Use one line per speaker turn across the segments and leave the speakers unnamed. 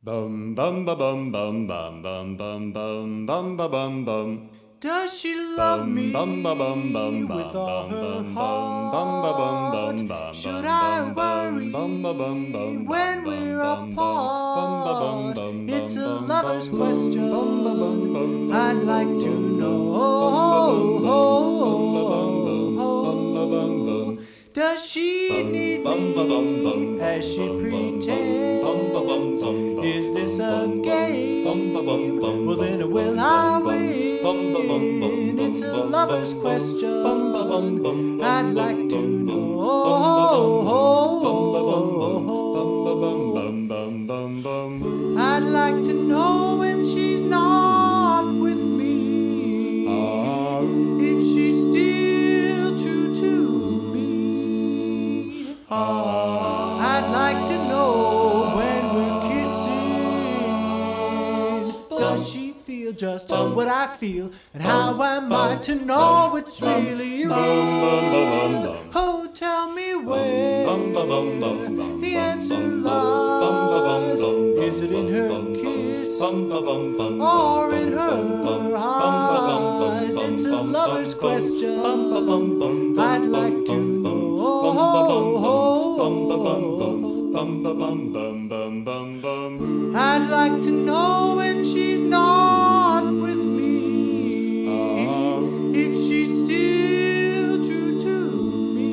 Bum bum ba bum bum bum bum bum bum bum ba bum bum.
Does she love me
Bum ba bum bum bum
with all her
bum bum ba bum bum
heart?
bum.
Should I worry
bum ba bum bum
when we're apart? It's a lover's question I'd like to know. Does she need me as she pretends? Is this a game? Well then will I win? It's a lover's question I'd like to know. I'd like to know when she's not with me, if she's still true to me. I'd like to know when we're kissing, does she feel just what I feel? And how am I to know it's really real? Oh, tell me when the answer lies. Is it in her kiss or in her eyes? It's a lover's question I'd like to know. I'd like to know when she's not with me, if she's still true to me.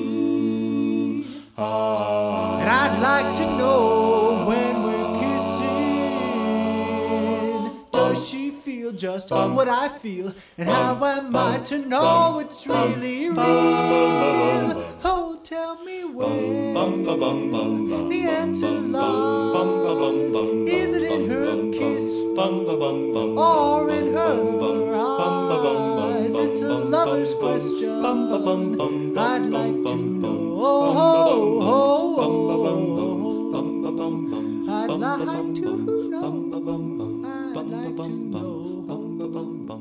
And I'd like to know when we're kissing, does she feel just what I feel? And how am I to know it's really real? Oh, tell me when the answer lies. Is it in her kiss or in her eyes? It's a lover's question I'd like to know. I'd like to know. I'd like to know.